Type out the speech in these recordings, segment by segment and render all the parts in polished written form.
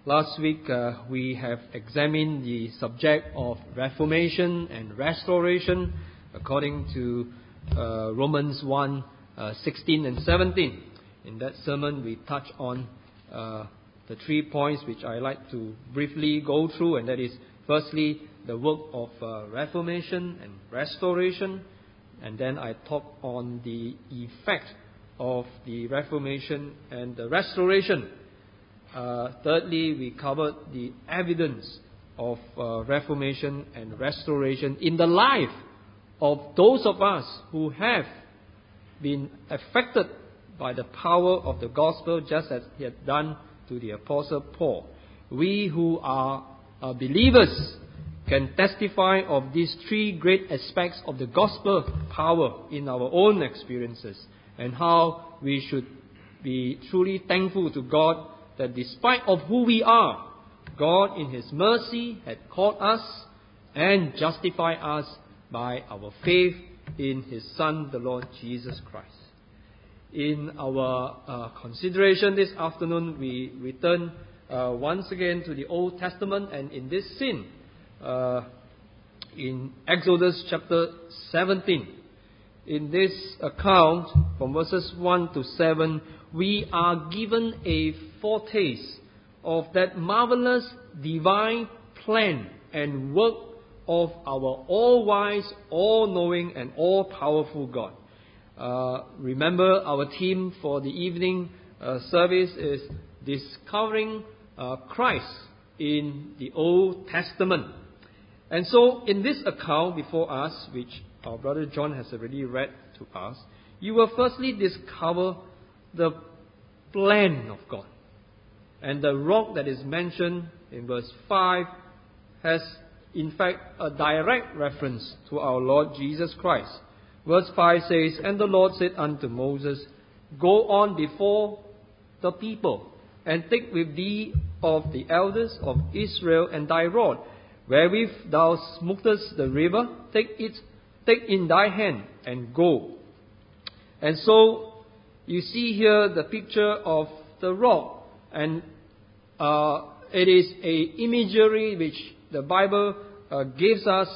Last week we have examined the subject of Reformation and Restoration according to Romans 1, 16 and 17. In that sermon we touched on the 3 points which I like to briefly go through, and that is firstly the work of Reformation and Restoration, and then I talked on the effect of the Reformation and the Restoration. Thirdly, we covered the evidence of Reformation and Restoration in the life of those of us who have been affected by the power of the gospel, just as he had done to the Apostle Paul. We who are believers can testify of these 3 great aspects of the gospel power in our own experiences, and how we should be truly thankful to God that despite of who we are, God in His mercy had called us and justified us by our faith in His Son, the Lord Jesus Christ. In our consideration this afternoon, we return once again to the Old Testament, and in this scene, in Exodus chapter 17. In this account, from verses 1 to 7, we are given a foretaste of that marvelous divine plan and work of our all-wise, all-knowing, and all-powerful God. Remember, our theme for the evening service is Discovering Christ in the Old Testament. And so, in this account before us, which our brother John has already read to us, you will firstly discover the plan of God. And the rock that is mentioned in verse 5 has in fact a direct reference to our Lord Jesus Christ. Verse 5 says, "And the Lord said unto Moses, Go on before the people, and take with thee of the elders of Israel and thy rod, wherewith thou smootest the river, take in thy hand, and go." And so you see here the picture of the rock, and it is a imagery which the Bible gives us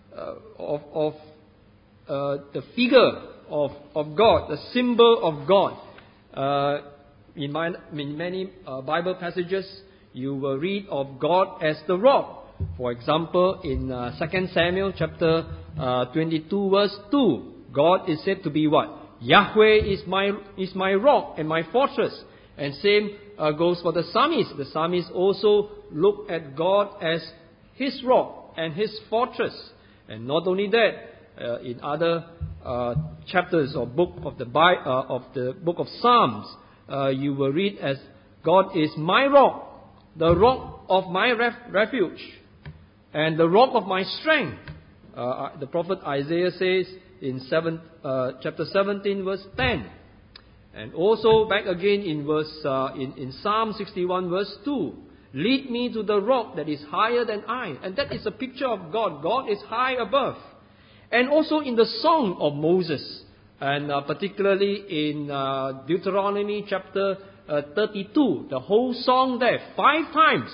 of the figure of God, the symbol of God. In many Bible passages, you will read of God as the rock. For example, in 2 Samuel chapter 22 verse 2, God is said to be what? Yahweh is my rock and my fortress. And same goes for the psalmist. The psalmist also look at God as his rock and his fortress. And not only that, in other chapters or book of the book of Psalms, you will read as God is my rock, the rock of my refuge, and the rock of my strength. The prophet Isaiah says in chapter 17 verse 10. And also back again in Psalm 61 verse 2. "Lead me to the rock that is higher than I." And that is a picture of God. God is high above. And also in the Song of Moses, and particularly in Deuteronomy chapter 32, the whole song there, 5 times,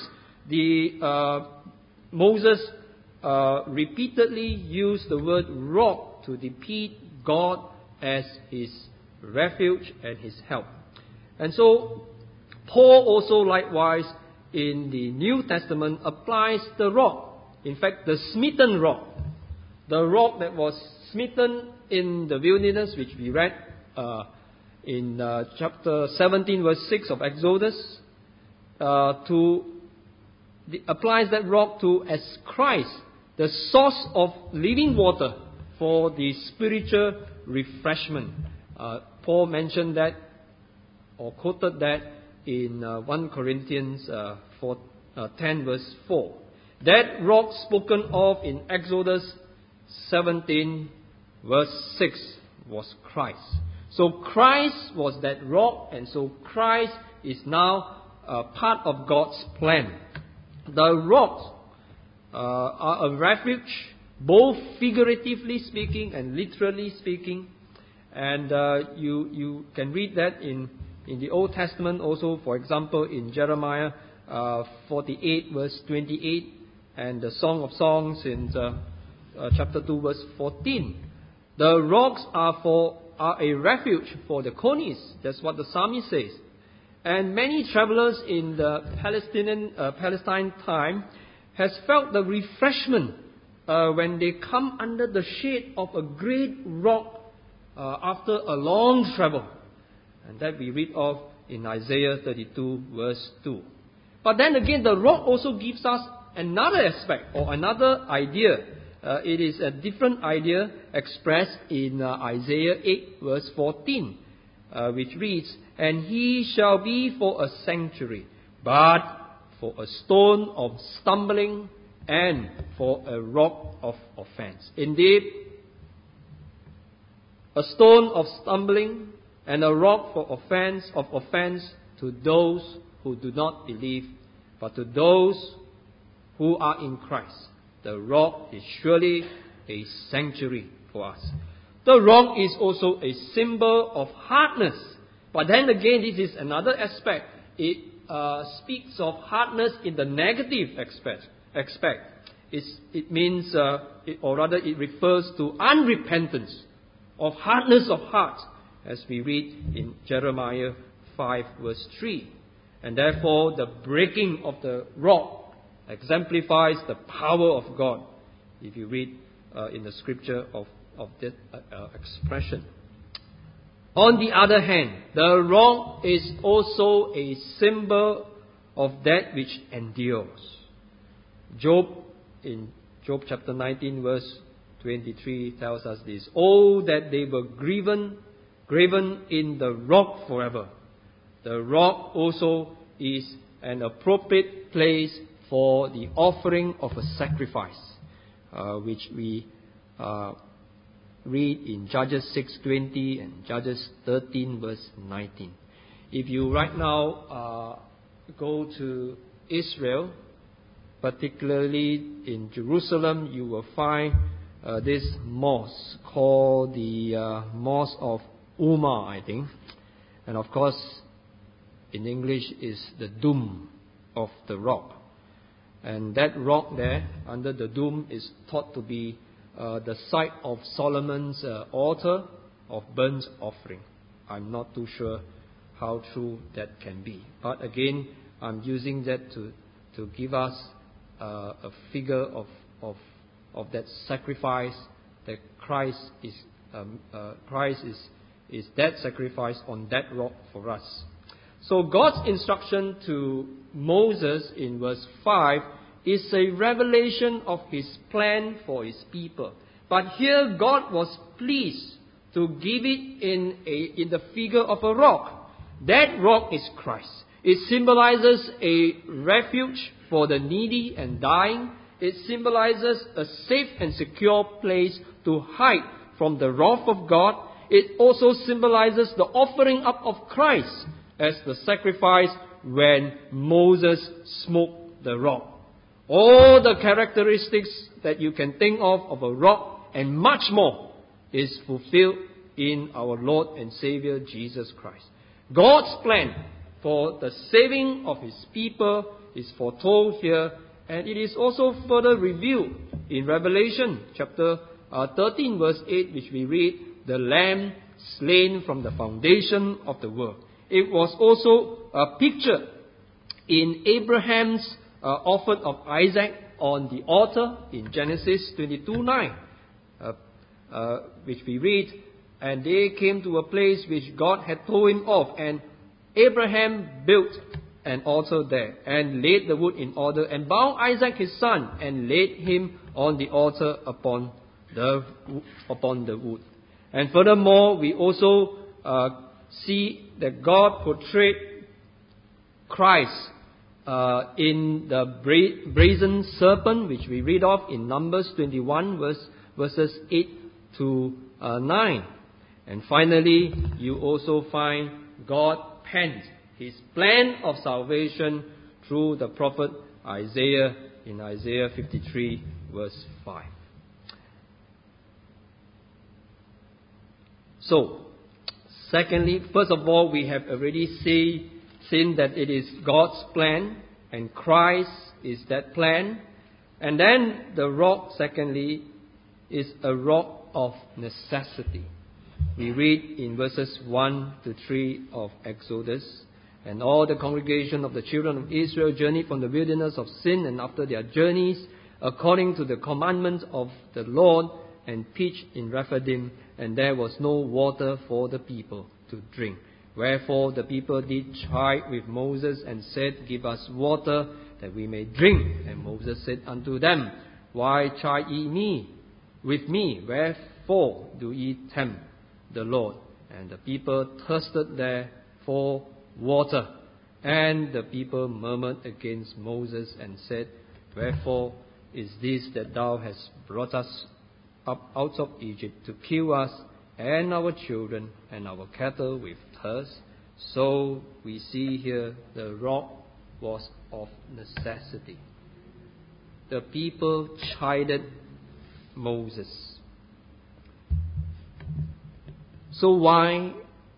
Moses repeatedly used the word rock to depict God as his refuge and his help. And so, Paul also likewise in the New Testament applies the rock. In fact, the smitten rock. The rock that was smitten in the wilderness, which we read in chapter 17 verse 6 of Exodus, applies that rock to as Christ, the source of living water for the spiritual refreshment. Paul mentioned that, or quoted that in 1 Corinthians 10 verse 4. That rock spoken of in Exodus 17 verse 6 was Christ. So Christ was that rock, and so Christ is now part of God's plan. The rocks are a refuge, both figuratively speaking and literally speaking. And you can read that in the Old Testament also, for example, in Jeremiah 48 verse 28 and the Song of Songs in chapter 2 verse 14. The rocks are a refuge for the conies. That's what the psalmist says. And many travelers in the Palestine time has felt the refreshment when they come under the shade of a great rock after a long travel. And that we read of in Isaiah 32 verse 2. But then again, the rock also gives us another aspect or another idea. It is a different idea expressed in Isaiah 8 verse 14, which reads, "And he shall be for a sanctuary, but for a stone of stumbling and for a rock of offense." Indeed, a stone of stumbling and a rock for offense to those who do not believe, but to those who are in Christ. The rock is surely a sanctuary for us. The rock is also a symbol of hardness. But then again, this is another aspect. It speaks of hardness in the negative aspect. It means, or rather it refers to unrepentance, of hardness of heart, as we read in Jeremiah 5 verse 3. And therefore, the breaking of the rock exemplifies the power of God, if you read in the scripture of that expression. On the other hand, the rock is also a symbol of that which endures. Job, in Job chapter 19 verse 23 tells us this: "Oh, that they were graven in the rock forever." The rock also is an appropriate place for the offering of a sacrifice, which we read in Judges 6:20 and Judges 13 verse 19. If you right now go to Israel, particularly in Jerusalem, you will find this mosque called the Mosque of Umar, I think. And of course, in English is the Dome of the Rock. And that rock there, under the dome, is thought to be the site of Solomon's altar of burnt offering. I'm not too sure how true that can be. But again, I'm using that to give us a figure of that sacrifice, that Christ is that sacrifice on that rock for us. So God's instruction to Moses in verse 5 is a revelation of His plan for His people. But here God was pleased to give it in the figure of a rock. That rock is Christ. It symbolizes a refuge for the needy and dying. It symbolizes a safe and secure place to hide from the wrath of God. It also symbolizes the offering up of Christ as the sacrifice when Moses smote the rock. All the characteristics that you can think of a rock and much more is fulfilled in our Lord and Savior Jesus Christ. God's plan for the saving of His people is foretold here, and it is also further revealed in Revelation chapter 13 verse 8, which we read, "The Lamb slain from the foundation of the world." It was also pictured in Abraham's offer of Isaac on the altar in Genesis 22:9, which we read, "And they came to a place which God had told him of, and Abraham built an altar there, and laid the wood in order, and bound Isaac his son, and laid him on the altar upon the wood." And furthermore, we also see that God portrayed Christ in the brazen serpent, which we read of in Numbers 21 verses 8 to 9. And finally, you also find God penned His plan of salvation through the prophet Isaiah in Isaiah 53 verse 5. So, secondly, first of all, we have already seen that it is God's plan And Christ is that plan. And then the rock, secondly, is a rock of necessity. We read in verses 1 to 3 of Exodus, "And all the congregation of the children of Israel journeyed from the wilderness of Sin, and after their journeys, according to the commandment of the Lord, and pitched in Rephidim, and there was no water for the people to drink. Wherefore the people did chide with Moses, and said, Give us water, that we may drink. And Moses said unto them, Why chide ye me with me? Wherefore do ye tempt the Lord? And the people thirsted there for water. And the people murmured against Moses, and said, Wherefore is this that thou hast brought us up out of Egypt to kill us and our children and our cattle with thirst?" So we see here the rock was of necessity. The people chided Moses. So why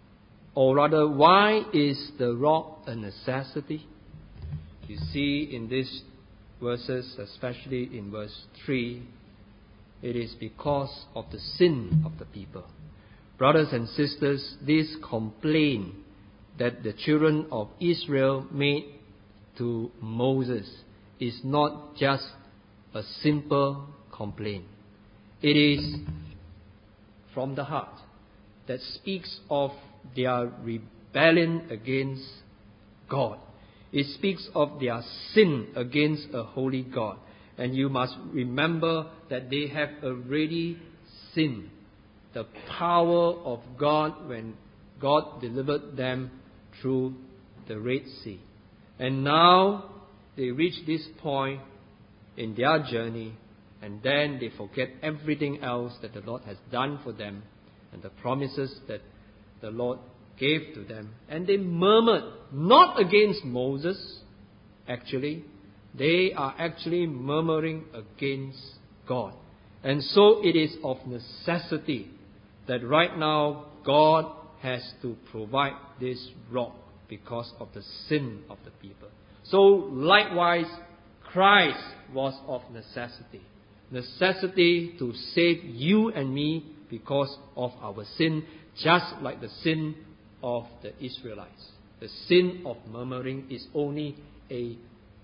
is the rock a necessity? You see in these verses, especially in verse 3, it is because of the sin of the people. Brothers and sisters, this complaint that the children of Israel made to Moses is not just a simple complaint. It is from the heart that speaks of their rebellion against God. It speaks of their sin against a holy God. And you must remember that they have already sinned the power of God when God delivered them through the Red Sea. And now they reach this point in their journey, and then they forget everything else that the Lord has done for them and the promises that the Lord gave to them. And they murmured, not against Moses, actually. They are actually murmuring against God. And so it is of necessity that right now God has to provide this rock because of the sin of the people. So likewise, Christ was of necessity. Necessity to save you and me because of our sin, just like the sin of the Israelites. The sin of murmuring is only a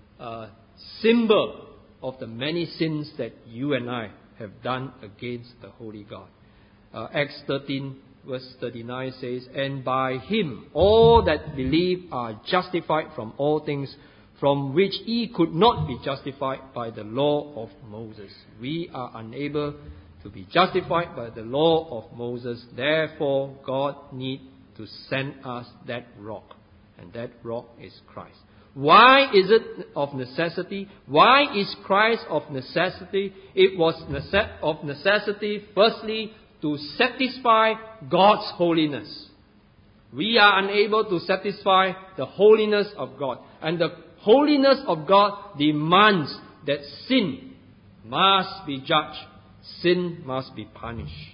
symbol of the many sins that you and I have done against the Holy God. Acts 13 verse 39 says, "And by him all that believe are justified from all things from which ye could not be justified by the law of Moses." We are unable to be justified by the law of Moses. Therefore, God needs to send us that rock. And that rock is Christ. Why is it of necessity? Why is Christ of necessity? It was of necessity, firstly, to satisfy God's holiness. We are unable to satisfy the holiness of God. And the holiness of God demands that sin must be judged. Sin must be punished.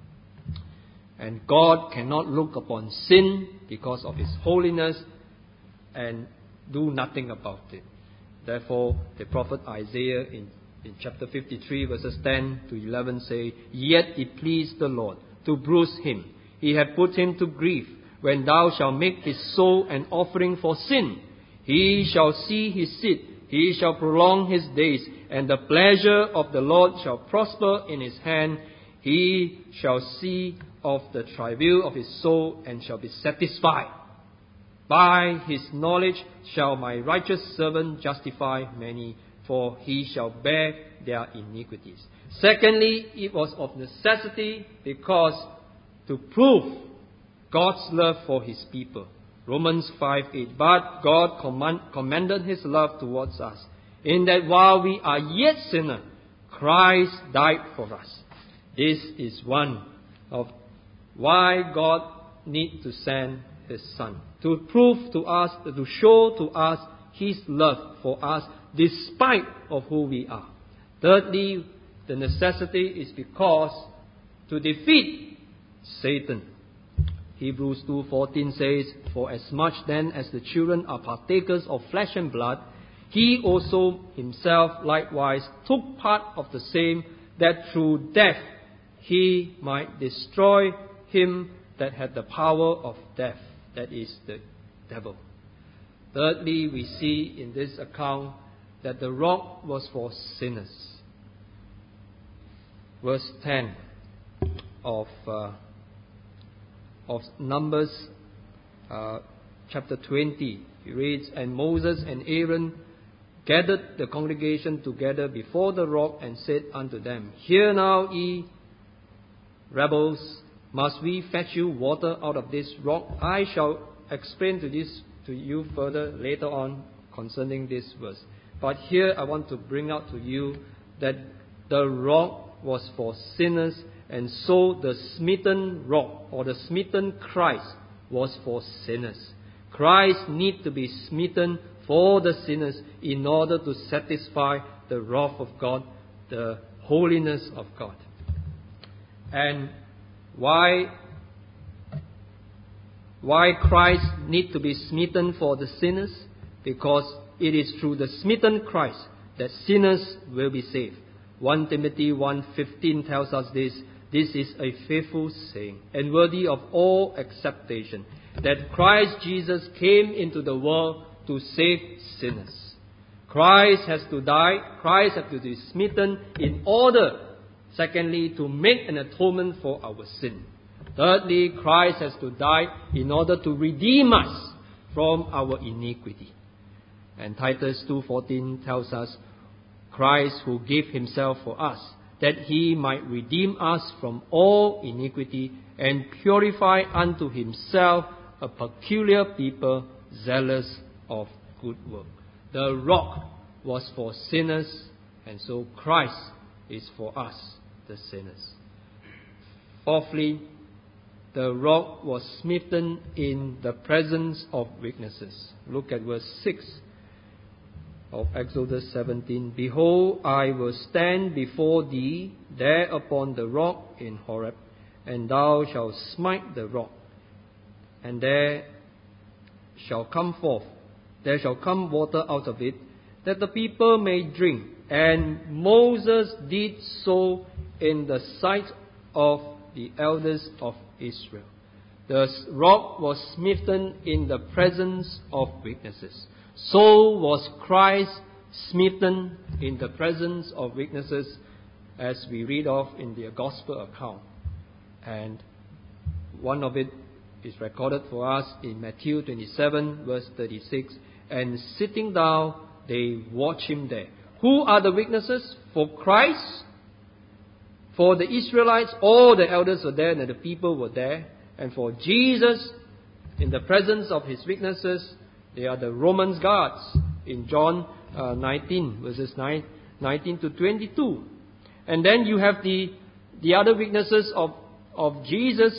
And God cannot look upon sin because of His holiness and do nothing about it. Therefore, the prophet Isaiah in chapter 53 verses 10 to 11 say, "Yet it pleased the Lord to bruise him. He hath put him to grief. When thou shalt make his soul an offering for sin, he shall see his seed. He shall prolong his days, and the pleasure of the Lord shall prosper in his hand. He shall see of the travail of his soul, and shall be satisfied. By his knowledge shall my righteous servant justify many, for he shall bear their iniquities." Secondly, it was of necessity because to prove God's love for His people. Romans 5:8, "But God commended His love towards us, in that while we are yet sinners, Christ died for us." This is one of why God needs to send His Son, to prove to us, to show to us His love for us despite of who we are. Thirdly, the necessity is because to defeat Satan. Hebrews 2:14 says, "For as much then as the children are partakers of flesh and blood, he also himself likewise took part of the same, that through death he might destroy him that had the power of death, that is, the devil. Thirdly, we see in this account that the rock was for sinners. Verse 10 of Numbers chapter 20, he reads, "And Moses and Aaron gathered the congregation together before the rock and said unto them, Hear now, ye rebels, must we fetch you water out of this rock? I shall explain to you further later on concerning this verse. But here I want to bring out to you that the rock was for sinners, and so the smitten rock or the smitten Christ was for sinners. Christ need to be smitten for the sinners in order to satisfy the wrath of God, the holiness of God. And why Christ need to be smitten for the sinners? Because it is through the smitten Christ that sinners will be saved. 1 Timothy 1:15 tells us this. This is a faithful saying and worthy of all acceptation, that Christ Jesus came into the world to save sinners. Christ has to die. Christ has to be smitten in order, secondly, to make an atonement for our sin. Thirdly, Christ has to die in order to redeem us from our iniquity. And Titus 2:14 tells us, Christ who gave himself for us, that he might redeem us from all iniquity and purify unto himself a peculiar people, zealous of good work. The rock was for sinners, and so Christ is for us, the sinners. Fourthly, the rock was smitten in the presence of witnesses. Look at verse 6 of Exodus 17. Behold, I will stand before thee there upon the rock in Horeb, and thou shalt smite the rock, and there shall come water out of it, that the people may drink. And Moses did so in the sight of the elders of Israel. The rock was smitten in the presence of witnesses. So was Christ smitten in the presence of witnesses, as we read of in the Gospel account. And one of it is recorded for us in Matthew 27, verse 36. And sitting down, they watch him there. Who are the witnesses? For Christ, for the Israelites, all the elders were there and the people were there. And for Jesus, in the presence of his witnesses, they are the Roman guards in John 19, verses 19 to 22. And then you have the other witnesses of Jesus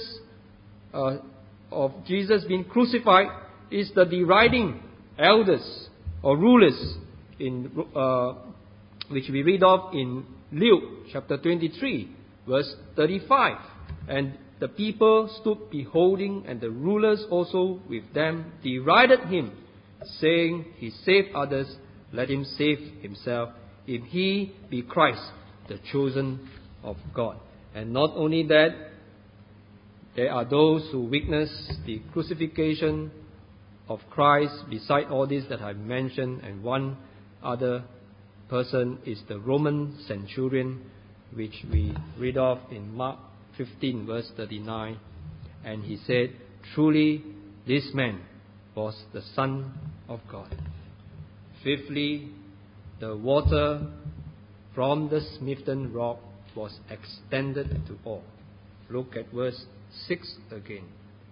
being crucified, is the deriding elders or rulers, in which we read of in Luke chapter 23, verse 35. And the people stood beholding, and the rulers also with them derided him, saying, He saved others, let him save himself, if he be Christ, the chosen of God. And not only that, there are those who witness the crucifixion of Christ beside all this that I mentioned, and one other person is the Roman centurion, which we read of in Mark 15, verse 39. And he said, Truly, this man was the Son of God. Fifthly, the water from the smitten rock was extended to all. Look at verse 6 again.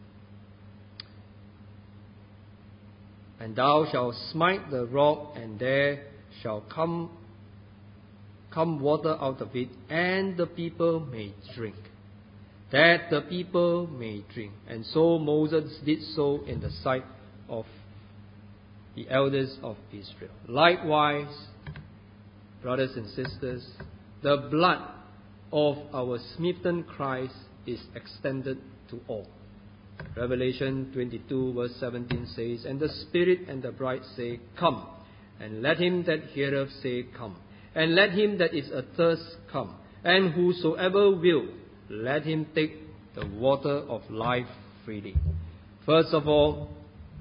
And thou shalt smite the rock, and there shall come water out of it, and the people may drink. That the people may drink. And so Moses did so in the sight of the elders of Israel. Likewise, brothers and sisters, the blood of our smitten Christ is extended to all. Revelation 22 verse 17 says, And the Spirit and the bride say, Come. And let him that heareth say, Come. And let him that is athirst come. And whosoever will, let him take the water of life freely. First of all,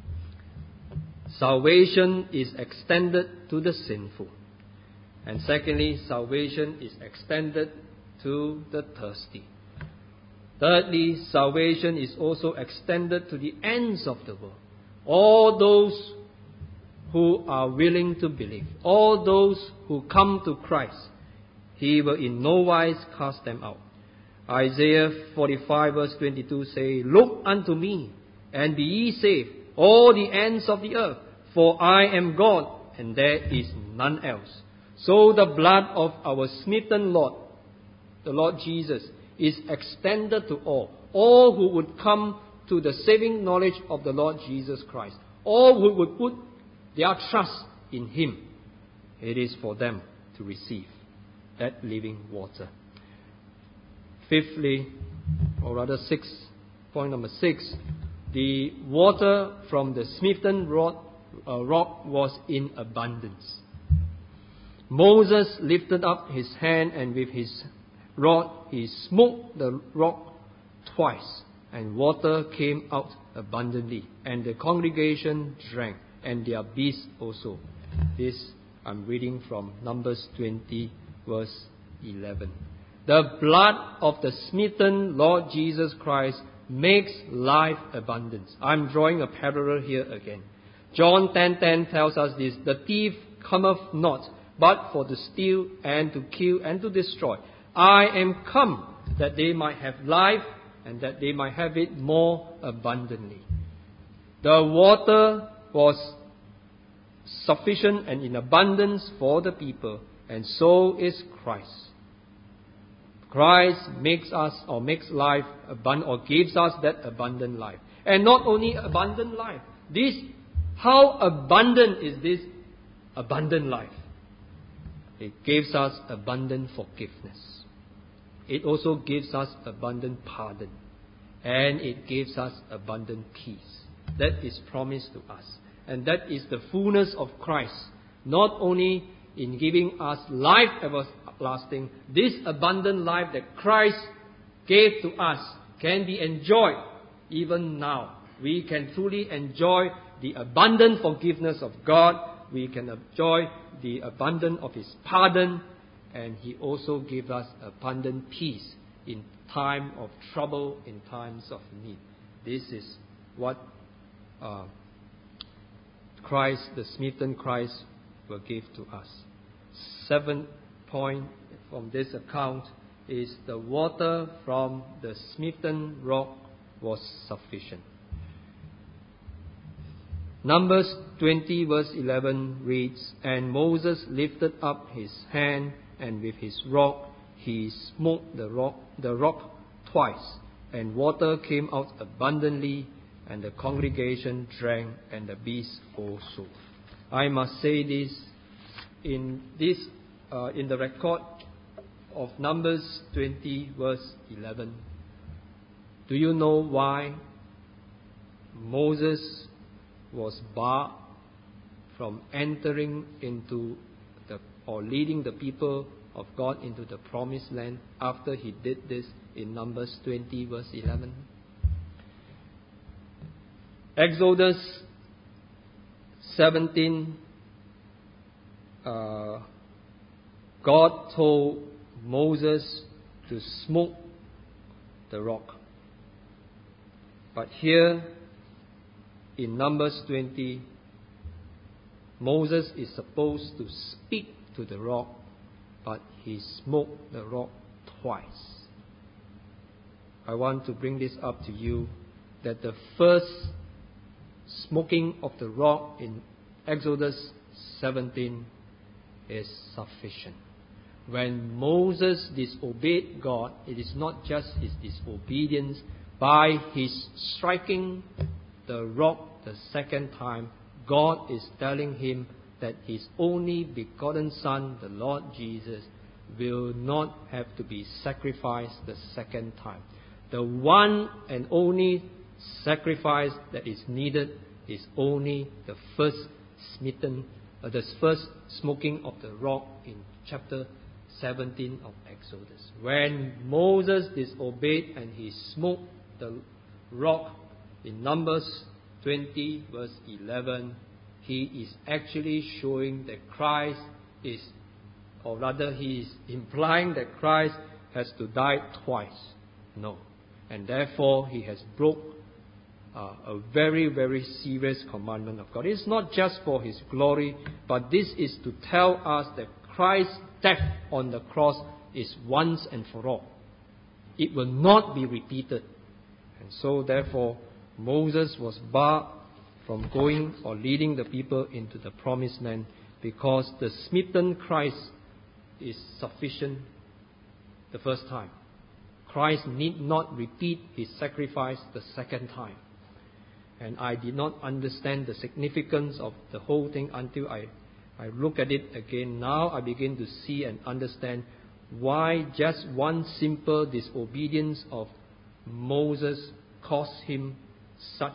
salvation is extended to the sinful. And secondly, salvation is extended to the thirsty. Thirdly, salvation is also extended to the ends of the world. All those who are willing to believe, all those who come to Christ, He will in no wise cast them out. Isaiah 45 verse 22 say, Look unto me, and be ye saved, all the ends of the earth, for I am God, and there is none else. So the blood of our smitten Lord, the Lord Jesus, is extended to all who would come to the saving knowledge of the Lord Jesus Christ, all who would put their trust in Him. It is for them to receive that living water. Fifthly, or rather point number 6, the water from the smitten rock was in abundance. Moses lifted up his hand, and with his rod he smote the rock twice, and water came out abundantly, and the congregation drank, and their beasts also. This I'm reading from Numbers 20 verse 11. The blood of the smitten Lord Jesus Christ makes life abundance. I'm drawing a parallel here again. John 10:10 tells us this: The thief cometh not, but for to steal and to kill and to destroy. I am come that they might have life, and that they might have it more abundantly. The water was sufficient and in abundance for the people, and so is Christ. Christ makes us, or makes life abundant, or gives us that abundant life. And not only abundant life, how abundant is this abundant life? It gives us abundant forgiveness. It also gives us abundant pardon. And it gives us abundant peace. That is promised to us. And that is the fullness of Christ. Not only in giving us life everlasting, this abundant life that Christ gave to us can be enjoyed even now. We can truly enjoy the abundant forgiveness of God. We can enjoy the abundance of His pardon. And He also gives us abundant peace in time of trouble, in times of need. This is what Christ, the smitten Christ, will give to us. 7th point from this account is the water from the smitten rock was sufficient. Numbers 20 verse 11 reads, And Moses lifted up his hand, and with his rod he smote the rock twice, and water came out abundantly, and the congregation drank, and the beasts also. I must say this in the record of Numbers 20 verse 11. Do you know why Moses was barred from entering into leading the people of God into the promised land after he did this in Numbers 20 verse 11? Exodus 17, God told Moses to smote the rock. But here in Numbers 20, Moses is supposed to speak to the rock, but he smote the rock twice. I want to bring this up to you, that the first smoking of the rock in Exodus 17 is sufficient. When Moses disobeyed God, it is not just his disobedience. By his striking the rock the second time, God is telling him that his only begotten Son, the Lord Jesus, will not have to be sacrificed the second time. The one and only sacrifice that is needed is only the first smitten the first smoking of the rock in chapter 17 of Exodus. When Moses disobeyed and he smoked the rock in Numbers 20 verse 11, he is actually showing that Christ is, or rather he is implying that Christ has to die twice. No. And therefore he has broke a very, very serious commandment of God. It's not just for his glory, but this is to tell us that Christ's death on the cross is once and for all. It will not be repeated. And so therefore Moses was barred from going or leading the people into the promised land, because the smitten Christ is sufficient the first time. Christ need not repeat his sacrifice the second time. And I did not understand the significance of the whole thing until I look at it again. Now I begin to see and understand why just one simple disobedience of Moses cost him such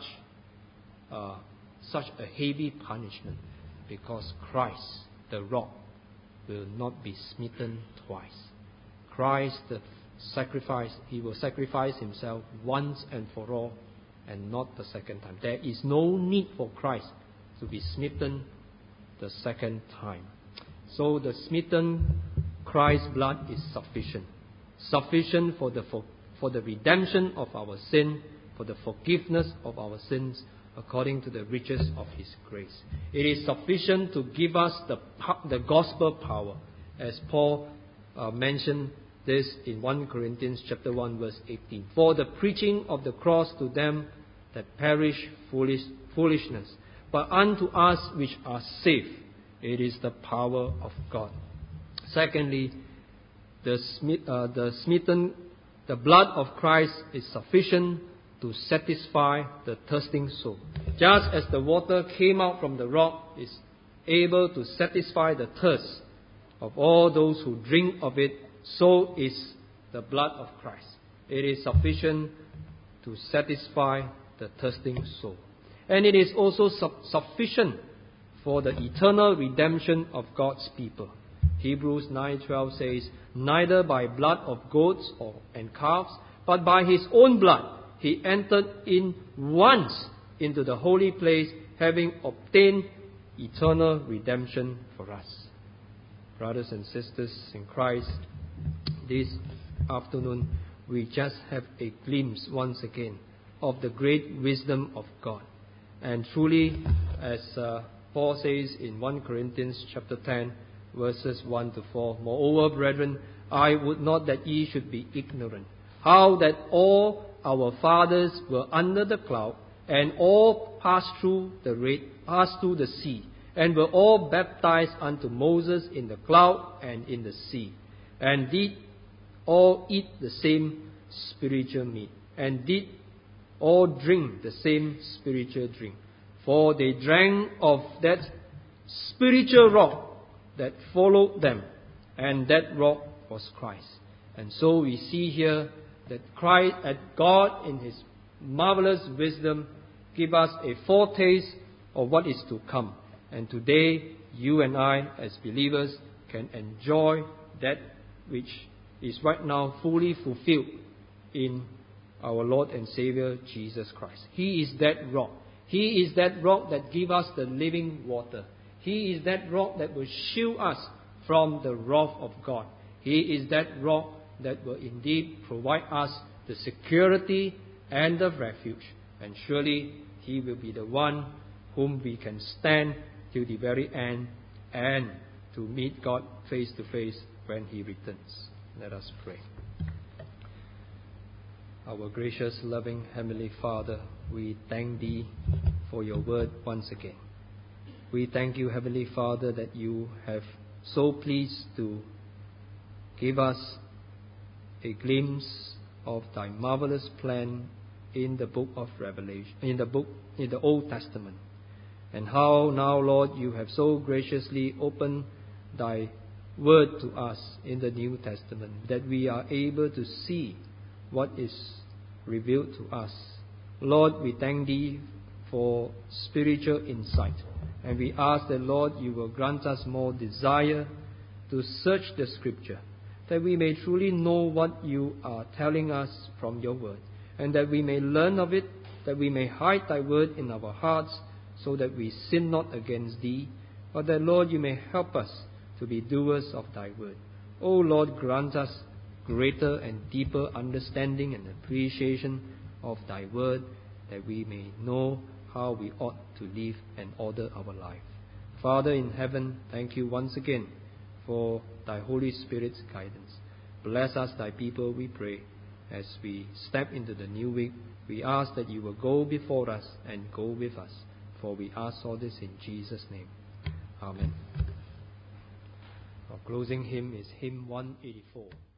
a heavy punishment. Because Christ, the rock, will not be smitten twice. Christ, the sacrifice, he will sacrifice himself once and for all, and not the second time. There is no need for Christ to be smitten the second time. So the smitten Christ's blood is sufficient. Sufficient for the redemption of our sin, for the forgiveness of our sins, according to the riches of his grace. It is sufficient to give us the gospel power, as Paul mentioned this in 1 Corinthians chapter 1 verse 18. For the preaching of the cross to them that perish foolishness, but unto us which are saved, it is the power of God. Secondly, the blood of Christ is sufficient to satisfy the thirsting soul. Just as the water came out from the rock is able to satisfy the thirst of all those who drink of it, so is the blood of Christ. It is sufficient to satisfy the thirsting soul. And it is also sufficient for the eternal redemption of God's people. Hebrews 9:12 says, neither by blood of goats and calves, but by his own blood he entered in once into the holy place, having obtained eternal redemption for us. Brothers and sisters in Christ, this afternoon we just have a glimpse once again of the great wisdom of God. And truly, as Paul says in 1 Corinthians chapter 10, verses 1 to 4, moreover, brethren, I would not that ye should be ignorant, how that all our fathers were under the cloud, and all passed through the sea, and were all baptized unto Moses in the cloud and in the sea, and did all eat the same spiritual meat, and did all drink the same spiritual drink. For they drank of that spiritual rock that followed them, and that rock was Christ. And so we see here that Christ, that God in his marvelous wisdom, give us a foretaste of what is to come. And today, you and I as believers can enjoy that which is right now fully fulfilled in our Lord and Savior Jesus Christ. He is that rock. He is that rock that gives us the living water. He is that rock that will shield us from the wrath of God. He is that rock that will indeed provide us the security and the refuge. And surely he will be the one whom we can stand till the very end and to meet God face to face when he returns. Let us pray. Our gracious, loving Heavenly Father, we thank Thee for Your word once again. We thank You, Heavenly Father, that You have so pleased to give us a glimpse of Thy marvelous plan in the book of Revelation, in the Old Testament. And how now, Lord, You have so graciously opened Thy word to us in the New Testament, that we are able to see what is revealed to us. Lord, we thank Thee for spiritual insight. And we ask that, Lord, you will grant us more desire to search the Scripture, that we may truly know what you are telling us from your word, and that we may learn of it, that we may hide thy word in our hearts, so that we sin not against thee, but that, Lord, you may help us to be doers of thy word. O Lord, grant us greater and deeper understanding and appreciation of thy word, that we may know how we ought to live and order our life. Father in heaven, thank you once again for thy Holy Spirit's guidance. Bless us, thy people, we pray. As we step into the new week, we ask that you will go before us and go with us. For we ask all this in Jesus' name. Amen. Our closing hymn is hymn 184.